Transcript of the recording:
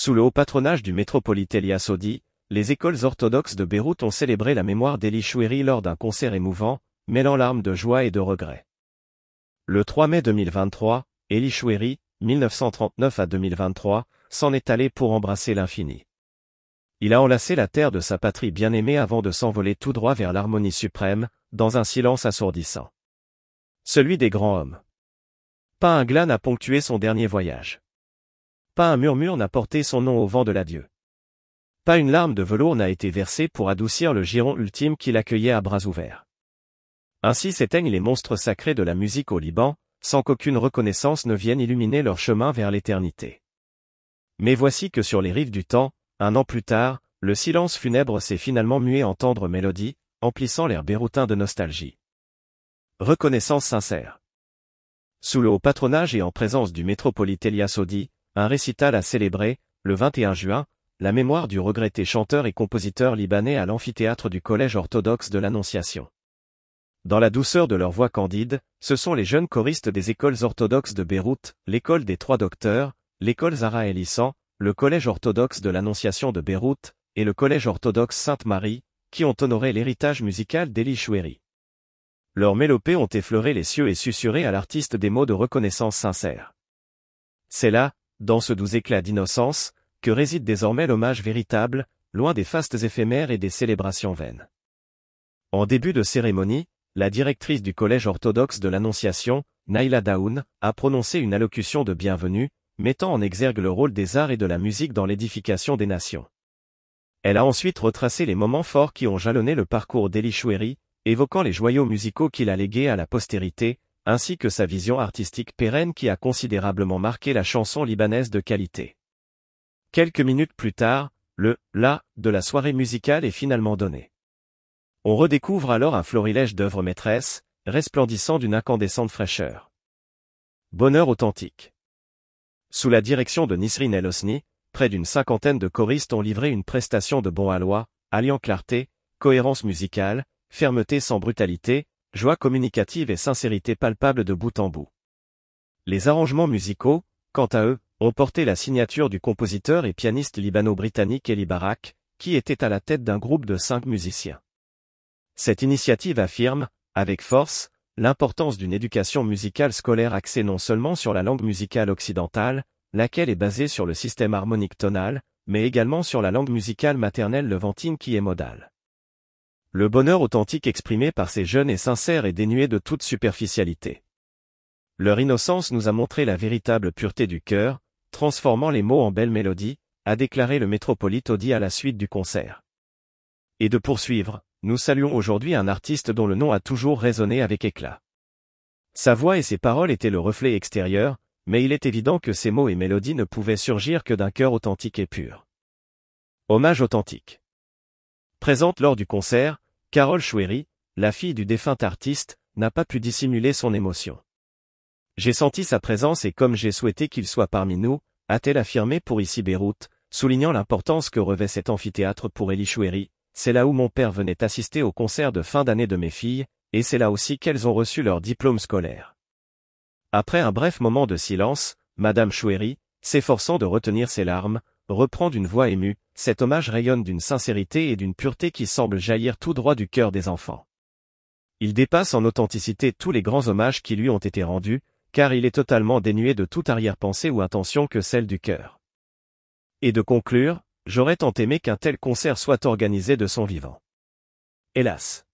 Sous le haut patronage du métropolite Elias Hodi, les écoles orthodoxes de Beyrouth ont célébré la mémoire d'Eli Choueiri lors d'un concert émouvant, mêlant larmes de joie et de regret. Le 3 mai 2023, Eli Choueiri, 1939 à 2023, s'en est allé pour embrasser l'infini. Il a enlacé la terre de sa patrie bien-aimée avant de s'envoler tout droit vers l'harmonie suprême, dans un silence assourdissant. Celui des grands hommes. Pas un glas n'a ponctué son dernier voyage. Pas un murmure n'a porté son nom au vent de l'adieu. Pas une larme de velours n'a été versée pour adoucir le giron ultime qui l'accueillait à bras ouverts. Ainsi s'éteignent les monstres sacrés de la musique au Liban, sans qu'aucune reconnaissance ne vienne illuminer leur chemin vers l'éternité. Mais voici que sur les rives du temps, un an plus tard, le silence funèbre s'est finalement mué en tendre mélodie, emplissant l'air béroutin de nostalgie. Reconnaissance sincère. Sous le haut patronage et en présence du métropolite Elias Hodi, un récital a célébré, le 21 juin, la mémoire du regretté chanteur et compositeur libanais à l'amphithéâtre du Collège orthodoxe de l'Annonciation. Dans la douceur de leur voix candide, ce sont les jeunes choristes des écoles orthodoxes de Beyrouth, l'école des Trois Docteurs, l'école Zahra El-Issan, le Collège orthodoxe de l'Annonciation de Beyrouth, et le Collège orthodoxe Sainte-Marie, qui ont honoré l'héritage musical d'Eli Choueiri. Leurs mélopées ont effleuré les cieux et susurré à l'artiste des mots de reconnaissance sincère. C'est là, dans ce doux éclat d'innocence, que réside désormais l'hommage véritable, loin des fastes éphémères et des célébrations vaines. En début de cérémonie, la directrice du Collège orthodoxe de l'Annonciation, Naïla Daoun, a prononcé une allocution de bienvenue, mettant en exergue le rôle des arts et de la musique dans l'édification des nations. Elle a ensuite retracé les moments forts qui ont jalonné le parcours d'Eli Choueiri, évoquant les joyaux musicaux qu'il a légués à la postérité, ainsi que sa vision artistique pérenne qui a considérablement marqué la chanson libanaise de qualité. Quelques minutes plus tard, le « la » de la soirée musicale est finalement donné. On redécouvre alors un florilège d'œuvres maîtresses, resplendissant d'une incandescente fraîcheur. Bonheur authentique. Sous la direction de Nisrine El Hosni, près d'une cinquantaine de choristes ont livré une prestation de bon aloi, alliant clarté, cohérence musicale, fermeté sans brutalité, joie communicative et sincérité palpable de bout en bout. Les arrangements musicaux, quant à eux, ont porté la signature du compositeur et pianiste libano-britannique Eli Barak, qui était à la tête d'un groupe de 5 musiciens. Cette initiative affirme, avec force, l'importance d'une éducation musicale scolaire axée non seulement sur la langue musicale occidentale, laquelle est basée sur le système harmonique tonal, mais également sur la langue musicale maternelle levantine qui est modale. Le bonheur authentique exprimé par ces jeunes est sincère et dénué de toute superficialité. Leur innocence nous a montré la véritable pureté du cœur, transformant les mots en belles mélodies, a déclaré le métropolite Hodi à la suite du concert. Et de poursuivre, nous saluons aujourd'hui un artiste dont le nom a toujours résonné avec éclat. Sa voix et ses paroles étaient le reflet extérieur, mais il est évident que ces mots et mélodies ne pouvaient surgir que d'un cœur authentique et pur. Hommage authentique. Présente lors du concert, Carole Choueiri, la fille du défunt artiste, n'a pas pu dissimuler son émotion. J'ai senti sa présence et comme j'ai souhaité qu'il soit parmi nous, a-t-elle affirmé pour ici Beyrouth, soulignant l'importance que revêt cet amphithéâtre pour Eli Choueiri. C'est là où mon père venait assister au concert de fin d'année de mes filles, et c'est là aussi qu'elles ont reçu leur diplôme scolaire. Après un bref moment de silence, Madame Choueiri, s'efforçant de retenir ses larmes, reprend d'une voix émue, cet hommage rayonne d'une sincérité et d'une pureté qui semble jaillir tout droit du cœur des enfants. Il dépasse en authenticité tous les grands hommages qui lui ont été rendus, car il est totalement dénué de toute arrière-pensée ou intention que celle du cœur. Et de conclure, j'aurais tant aimé qu'un tel concert soit organisé de son vivant. Hélas.